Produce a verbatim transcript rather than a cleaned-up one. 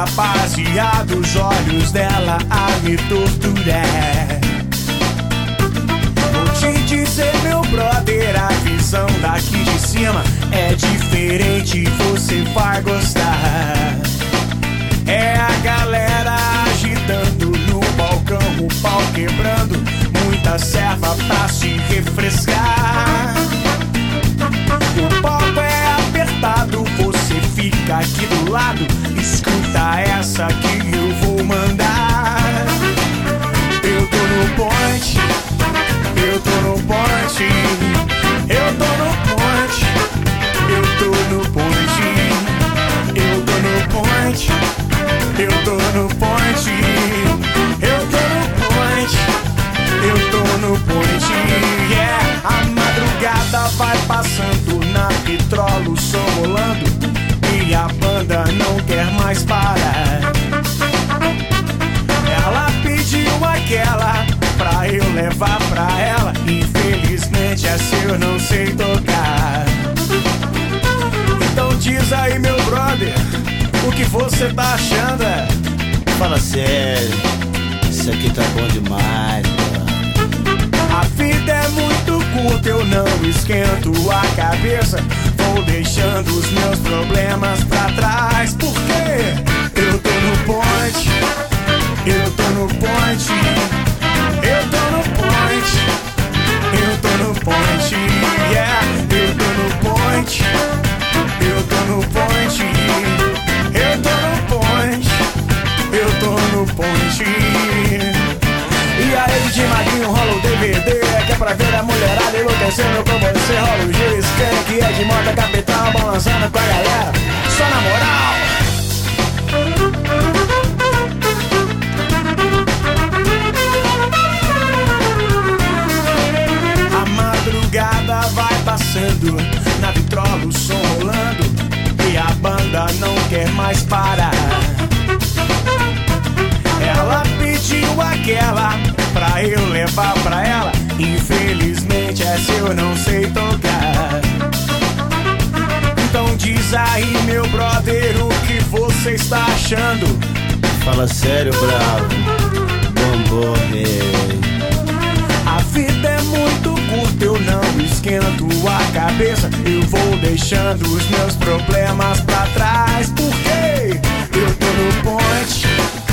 rapaziada, os olhos dela a me torturar. Vou te dizer, meu brother, a visão daqui de cima é diferente, você vai gostar. É a galera agitando no balcão, o pau quebrando, muita serva pra se refrescar. O palco é apertado, você fica aqui do lado, escuta essa que eu vou mandar. Eu tô no ponte, eu tô no ponte, eu tô no ponte, eu tô no ponte, eu tô no ponte, eu tô no ponte, eu tô no ponte, eu tô no ponte, yeah. A madrugada vai passando na Vitrola, o som rolando e a banda não quer mais parar. Ela pediu aquela pra eu levar pra ela, infelizmente essa eu não sei tocar. Então diz aí, meu brother, o que você tá achando? É? Fala sério, isso aqui tá bom demais, mano. A vida é muito curta, eu não esquento a cabeça, vou deixando os meus problemas pra trás. Porque eu tô no ponte, eu tô no ponte, eu tô no ponte, eu tô no ponte, yeah. Eu tô no ponte, eu tô no ponte, eu tô no ponte, eu tô no ponte. E aí de magrinho rola o D V D, que é pra ver a mulherada enlouquecendo com você. Rola o G-Scan, que é de moda capital, balançando com a galera, só na moral. A madrugada vai passando, na Vitrola o som rolando e a banda não quer mais parar. Ela pediu aquela pra eu levar pra ela, infelizmente essa eu não sei tocar. Então diz aí, meu brother, o que você está achando? Fala sério, bravo, bombou, rei. A vida é muito curta, eu não esquento a cabeça, eu vou deixando os meus problemas pra trás. Porque eu tô no ponte,